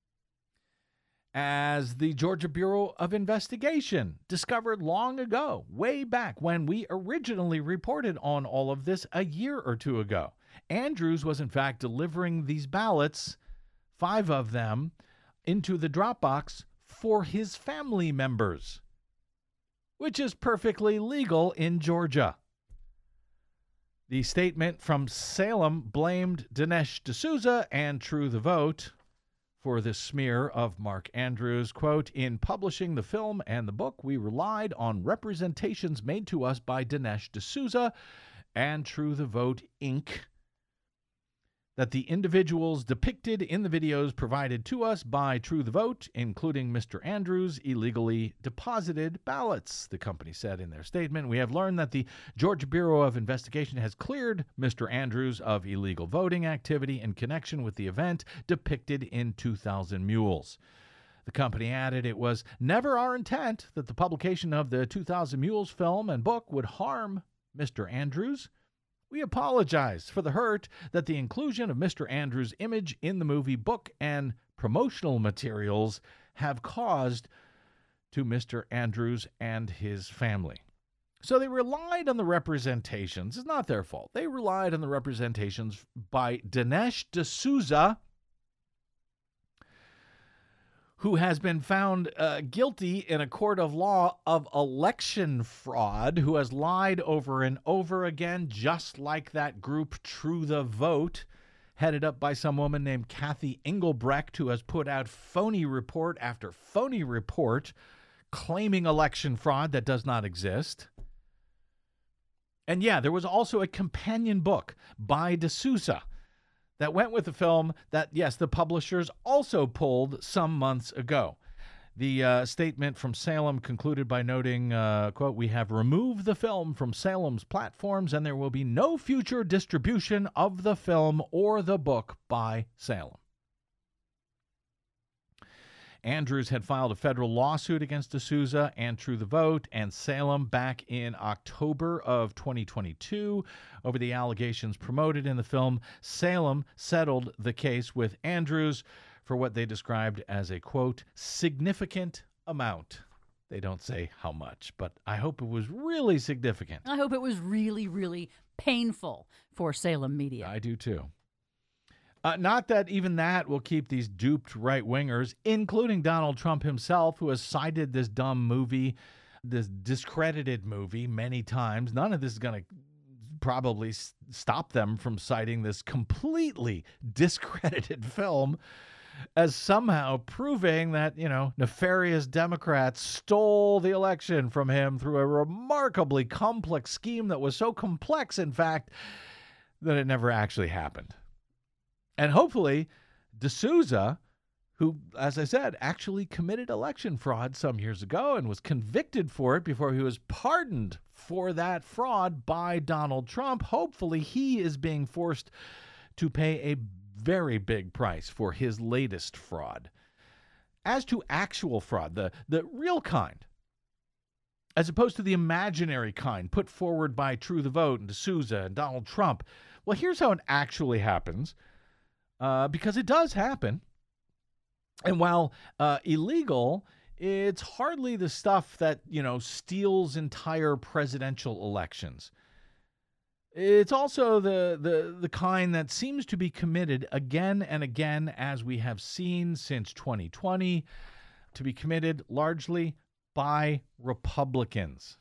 [SPEAKER 3] As the Georgia Bureau of Investigation discovered long ago, way back when we originally reported on all of this a year or two ago. Andrews was in fact delivering these ballots, 5 of them, into the Dropbox for his family members, which is perfectly legal in Georgia. The statement from Salem blamed Dinesh D'Souza and True the Vote for this smear of Mark Andrews. Quote, "In publishing the film and the book, we relied on representations made to us by Dinesh D'Souza and True the Vote, Inc., that the individuals depicted in the videos provided to us by True the Vote, including Mr. Andrews, illegally deposited ballots," the company said in their statement. "We have learned that the Georgia Bureau of Investigation has cleared Mr. Andrews of illegal voting activity in connection with the event depicted in 2000 Mules." The company added, "It was never our intent that the publication of the 2000 Mules film and book would harm Mr. Andrews. We apologize for the hurt that the inclusion of Mr. Andrews' image in the movie, book, and promotional materials have caused to Mr. Andrews and his family." So they relied on the representations. It's not their fault. They relied on the representations by Dinesh D'Souza, who has been found guilty in a court of law of election fraud, who has lied over and over again, just like that group True the Vote, headed up by some woman named Kathy Engelbrecht, who has put out phony report after phony report claiming election fraud that does not exist. And yeah, there was also a companion book by D'Souza that went with the film that, yes, the publishers also pulled some months ago. The statement from Salem concluded by noting, quote, "We have removed the film from Salem's platforms and there will be no future distribution of the film or the book by Salem." Andrews had filed a federal lawsuit against D'Souza and True the Vote and Salem back in October of 2022 over the allegations promoted in the film. Salem settled the case with Andrews for what they described as a, quote, "significant amount." They don't say how much, but I hope it was really significant.
[SPEAKER 5] I hope it was really, really painful for Salem Media.
[SPEAKER 3] I do too. Not that even that will keep these duped right-wingers, including Donald Trump himself, who has cited this dumb movie, this discredited movie many times. None of this is going to probably stop them from citing this completely discredited film as somehow proving that, nefarious Democrats stole the election from him through a remarkably complex scheme that was so complex, in fact, that it never actually happened. And hopefully, D'Souza, who, as I said, actually committed election fraud some years ago and was convicted for it before he was pardoned for that fraud by Donald Trump. Hopefully, he is being forced to pay a very big price for his latest fraud. As to actual fraud, the real kind, as opposed to the imaginary kind put forward by True the Vote and D'Souza and Donald Trump, well, here's how it actually happens, because it does happen. And while illegal, it's hardly the stuff that, steals entire presidential elections. It's also the kind that seems to be committed again and again, as we have seen since 2020, to be committed largely by Republicans.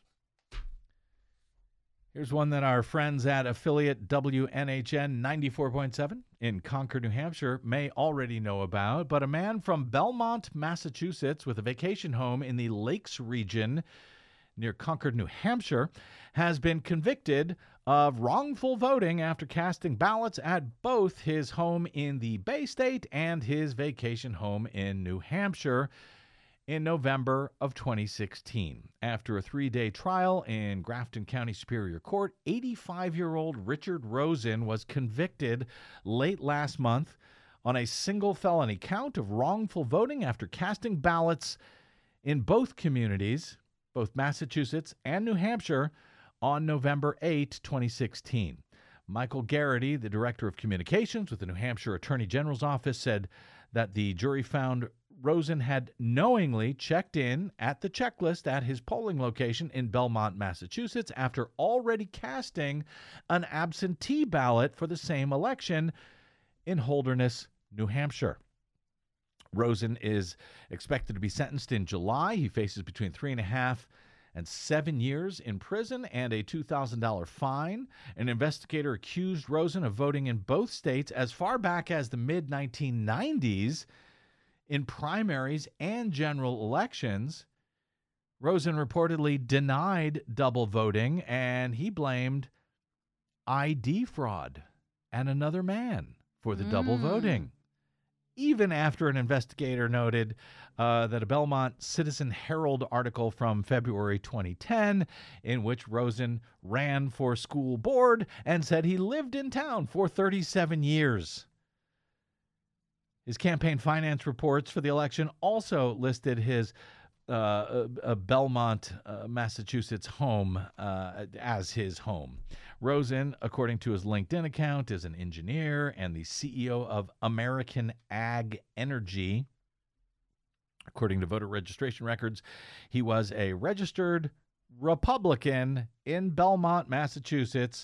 [SPEAKER 3] Here's one that our friends at affiliate WNHN 94.7 in Concord, New Hampshire may already know about, but a man from Belmont, Massachusetts, with a vacation home in the Lakes region near Concord, New Hampshire, has been convicted of wrongful voting after casting ballots at both his home in the Bay State and his vacation home in New Hampshire in November of 2016. After a 3-day trial in Grafton County Superior Court, 85-year-old Richard Rosen was convicted late last month on a single felony count of wrongful voting after casting ballots in both communities, both Massachusetts and New Hampshire, on November 8, 2016. Michael Garrity, the Director of Communications with the New Hampshire Attorney General's Office, said that the jury found Rosen had knowingly checked in at the checklist at his polling location in Belmont, Massachusetts, after already casting an absentee ballot for the same election in Holderness, New Hampshire. Rosen is expected to be sentenced in July. He faces between 3.5 and 7 years in prison and a $2,000 fine. An investigator accused Rosen of voting in both states as far back as the mid-1990s in primaries and general elections. Rosen reportedly denied double voting, and he blamed ID fraud and another man for the double voting, even after an investigator noted that a Belmont Citizen Herald article from February 2010, in which Rosen ran for school board and said he lived in town for 37 years. His campaign finance reports for the election also listed his Belmont, Massachusetts home as his home. Rosen, according to his LinkedIn account, is an engineer and the CEO of American Ag Energy. According to voter registration records, he was a registered Republican in Belmont, Massachusetts,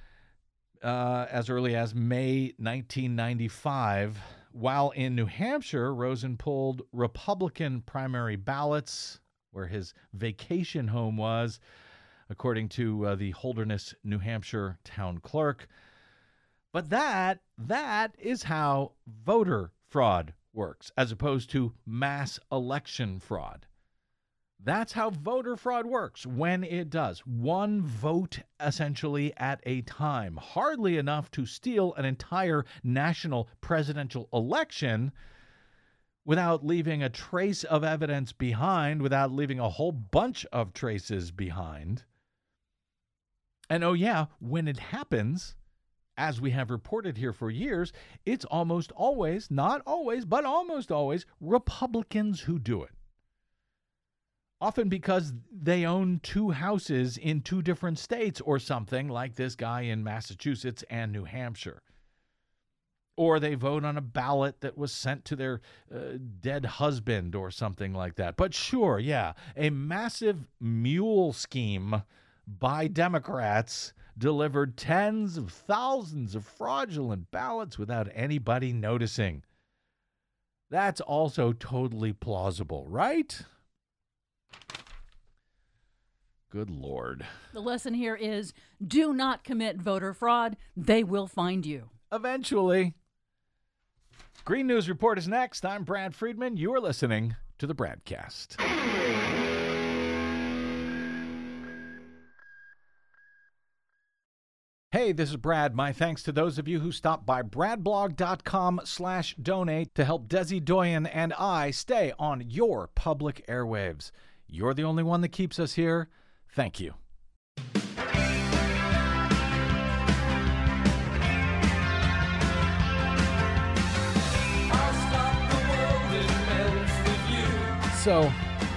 [SPEAKER 3] as early as May 1995. While in New Hampshire, Rosen pulled Republican primary ballots where his vacation home was, according to the Holderness, New Hampshire town clerk. But that is how voter fraud works, as opposed to mass election fraud. That's how voter fraud works when it does. One vote essentially at a time. Hardly enough to steal an entire national presidential election without leaving a trace of evidence behind, without leaving a whole bunch of traces behind. And oh yeah, when it happens, as we have reported here for years, it's almost always, not always, but almost always, Republicans who do it. Often because they own 2 houses in 2 different states or something, like this guy in Massachusetts and New Hampshire. Or they vote on a ballot that was sent to their dead husband or something like that. But sure, yeah, a massive mule scheme by Democrats delivered tens of thousands of fraudulent ballots without anybody noticing. That's also totally plausible, right? Good Lord.
[SPEAKER 5] The lesson here is do not commit voter fraud. They will find you.
[SPEAKER 3] Eventually. Green News Report is next. I'm Brad Friedman. You are listening to the Bradcast. Hey, Hey, this is Brad. My thanks to those of you who stopped by bradblog.com/donate to help Desi Doyen and I stay on your public airwaves. You're the only one that keeps us here. Thank you. So,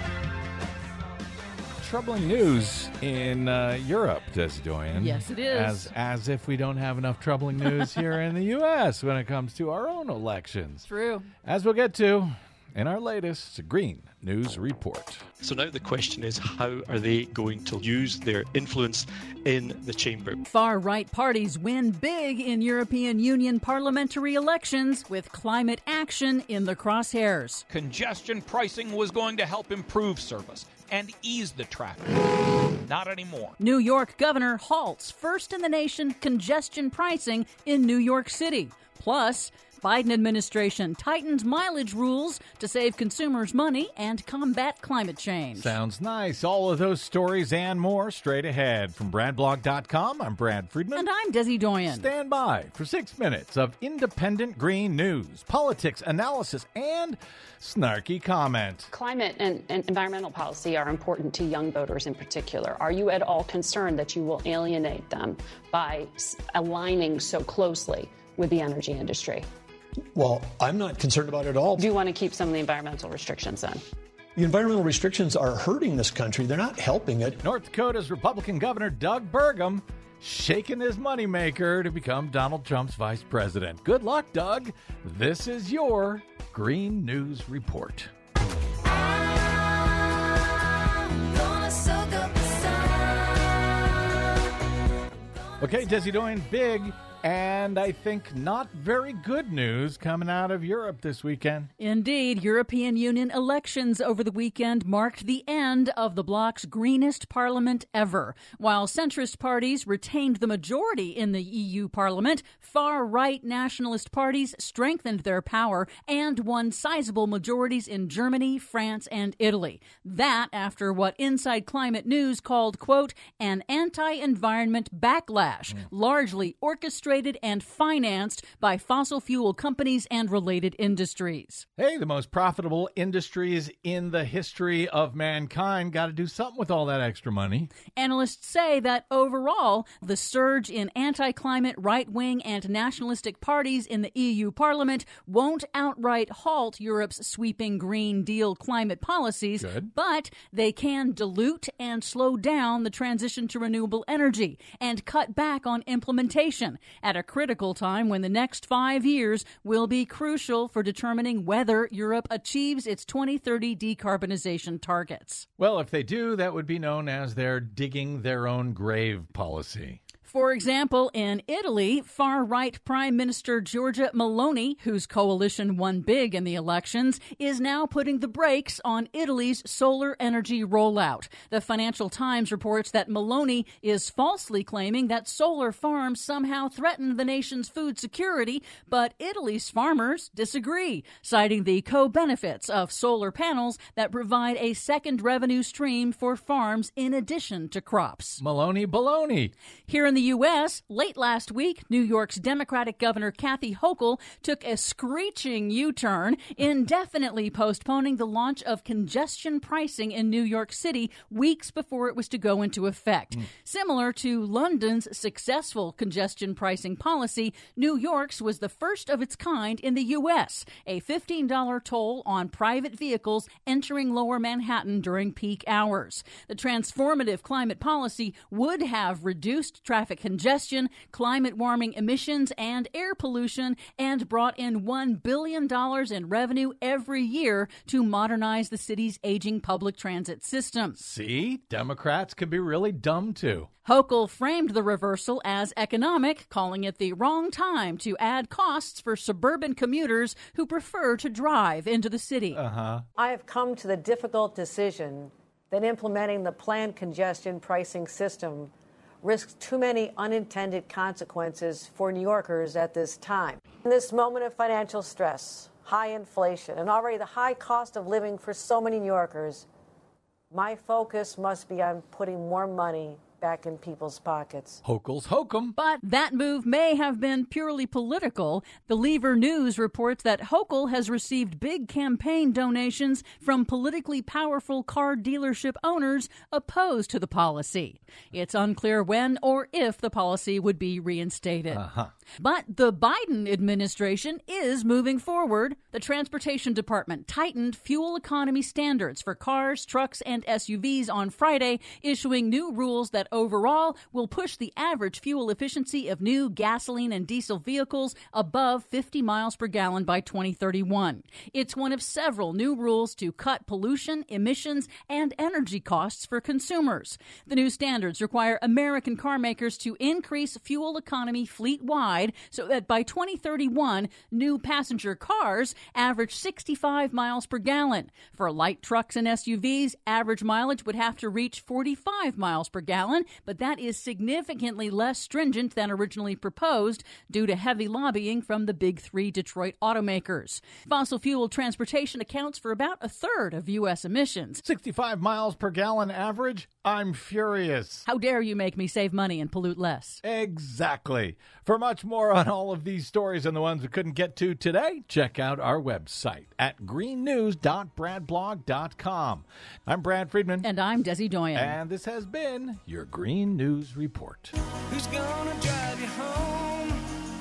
[SPEAKER 3] troubling news in Europe, Desi Doyen.
[SPEAKER 5] Yes, it is.
[SPEAKER 3] As if we don't have enough troubling news here in the U.S. when it comes to our own elections.
[SPEAKER 5] True.
[SPEAKER 3] As we'll get to in our latest Green News Report.
[SPEAKER 7] So now the question is, how are they going to use their influence in the chamber?
[SPEAKER 5] Far-right parties win big in European Union parliamentary elections with climate action in the crosshairs.
[SPEAKER 8] Congestion pricing was going to help improve service and ease the traffic. Not anymore.
[SPEAKER 5] New York governor halts first in the nation congestion pricing in New York City. Plus, Biden administration tightens mileage rules to save consumers money and combat climate change.
[SPEAKER 3] Sounds nice. All of those stories and more straight ahead. From BradBlog.com, I'm Brad Friedman.
[SPEAKER 5] And I'm Desi Doyen.
[SPEAKER 3] Stand by for 6 minutes of independent green news, politics, analysis, and snarky comment.
[SPEAKER 9] Climate and environmental policy are important to young voters in particular. Are you at all concerned that you will alienate them by aligning so closely with the energy industry?
[SPEAKER 10] Well, I'm not concerned about it at all.
[SPEAKER 9] Do you want to keep some of the environmental restrictions then?
[SPEAKER 10] The environmental restrictions are hurting this country. They're not helping it.
[SPEAKER 3] North Dakota's Republican Governor Doug Burgum shaking his moneymaker to become Donald Trump's vice president. Good luck, Doug. This is your Green News Report. Okay, Desi Doyen, big and I think not very good news coming out of Europe this weekend.
[SPEAKER 5] Indeed, European Union elections over the weekend marked the end of the bloc's greenest parliament ever. While centrist parties retained the majority in the EU Parliament, far-right nationalist parties strengthened their power and won sizable majorities in Germany, France, and Italy. That after what Inside Climate News called, quote, an anti-environment backlash, largely orchestrated and financed by fossil fuel companies and related industries.
[SPEAKER 3] Hey, the most profitable industries in the history of mankind got to do something with all that extra money.
[SPEAKER 5] Analysts say that overall, the surge in anti-climate right-wing and nationalistic parties in the EU Parliament won't outright halt Europe's sweeping Green Deal climate policies, but they can dilute and slow down the transition to renewable energy and cut back on implementation at a critical time when the next 5 years will be crucial for determining whether Europe achieves its 2030 decarbonization targets.
[SPEAKER 3] Well, if they do, that would be known as their digging their own grave policy.
[SPEAKER 5] For example, in Italy, far-right Prime Minister Giorgia Meloni, whose coalition won big in the elections, is now putting the brakes on Italy's solar energy rollout. The Financial Times reports that Meloni is falsely claiming that solar farms somehow threaten the nation's food security, but Italy's farmers disagree, citing the co-benefits of solar panels that provide a second revenue stream for farms in addition to crops.
[SPEAKER 3] Meloni baloney.
[SPEAKER 5] Here in the U.S., late last week, New York's Democratic Governor Kathy Hochul took a screeching U-turn, indefinitely postponing the launch of congestion pricing in New York City weeks before it was to go into effect. Similar to London's successful congestion pricing policy, New York's was the first of its kind in the U.S., a $15 toll on private vehicles entering Lower Manhattan during peak hours. The transformative climate policy would have reduced traffic congestion, climate warming emissions, and air pollution, and brought in $1 billion in revenue every year to modernize the city's aging public transit system.
[SPEAKER 3] See, Democrats can be really dumb too.
[SPEAKER 5] Hochul framed the reversal as economic, calling it the wrong time to add costs for suburban commuters who prefer to drive into the city.
[SPEAKER 11] I have come to the difficult decision that implementing the planned congestion pricing system risks too many unintended consequences for New Yorkers at this time. In this moment of financial stress, high inflation, and already the high cost of living for so many New Yorkers, my focus must be on putting more money back in people's pockets.
[SPEAKER 3] Hochul's hokum.
[SPEAKER 5] But that move may have been purely political. The Lever News reports that Hochul has received big campaign donations from politically powerful car dealership owners opposed to the policy. It's unclear when or if the policy would be reinstated. But the Biden administration is moving forward. The Transportation Department tightened fuel economy standards for cars, trucks, and SUVs on Friday, issuing new rules that overall will push the average fuel efficiency of new gasoline and diesel vehicles above 50 miles per gallon by 2031. It's one of several new rules to cut pollution, emissions, and energy costs for consumers. The new standards require American car makers to increase fuel economy fleet-wide so that by 2031, new passenger cars average 65 miles per gallon. For light trucks and SUVs, average mileage would have to reach 45 miles per gallon, but that is significantly less stringent than originally proposed due to heavy lobbying from the big three Detroit automakers. Fossil fuel transportation accounts for about a third of U.S. emissions.
[SPEAKER 3] 65 miles per gallon average? I'm furious.
[SPEAKER 5] How dare you make me save money and pollute less?
[SPEAKER 3] Exactly. For much more on all of these stories and the ones we couldn't get to today, check out our website at greennews.bradblog.com. I'm Brad Friedman.
[SPEAKER 5] And I'm Desi Doyen.
[SPEAKER 3] And this has been your Green News Report.
[SPEAKER 6] Who's gonna drive you home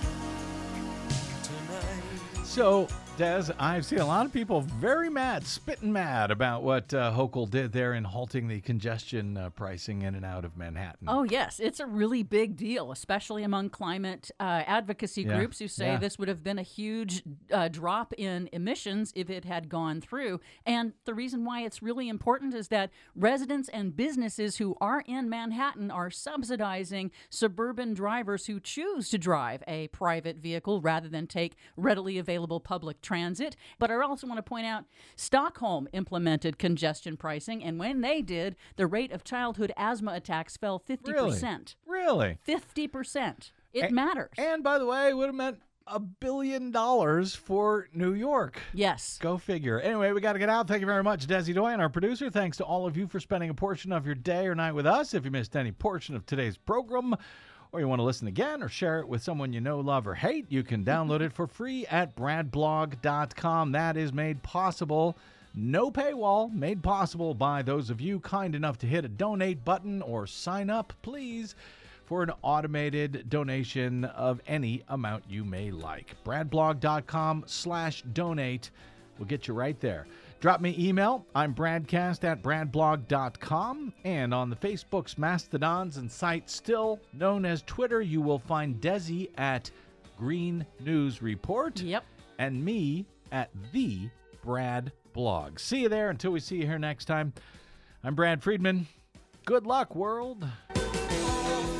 [SPEAKER 6] tonight?
[SPEAKER 3] So, Des, I've seen a lot of people very mad, spitting mad about what Hochul did there in halting the congestion pricing in and out of Manhattan.
[SPEAKER 5] Oh, yes. It's a really big deal, especially among climate advocacy groups who say this would have been a huge drop in emissions if it had gone through. And the reason why it's really important is that residents and businesses who are in Manhattan are subsidizing suburban drivers who choose to drive a private vehicle rather than take readily available public transit. But I also want to point out Stockholm implemented congestion pricing, and when they did, the rate of childhood asthma attacks fell 50%.
[SPEAKER 3] Really?
[SPEAKER 5] 50%. It matters.
[SPEAKER 3] And by the way, it would have meant $1 billion for New York.
[SPEAKER 5] Yes.
[SPEAKER 3] Go figure. Anyway, we got to get out. Thank you very much, Desi Doyen, our producer. Thanks to all of you for spending a portion of your day or night with us. If you missed any portion of today's program, or you want to listen again or share it with someone you know, love, or hate, you can download it for free at bradblog.com. That is made possible, no paywall, made possible by those of you kind enough to hit a donate button or sign up, please, for an automated donation of any amount you may like. bradblog.com/donate will get you right there. Drop me email. I'm bradcast@bradblog.com. And on the Facebooks, Mastodons, and sites still known as Twitter, you will find Desi at Green News Report.
[SPEAKER 5] Yep.
[SPEAKER 3] And me at The Brad Blog. See you there until we see you here next time. I'm Brad Friedman. Good luck, world.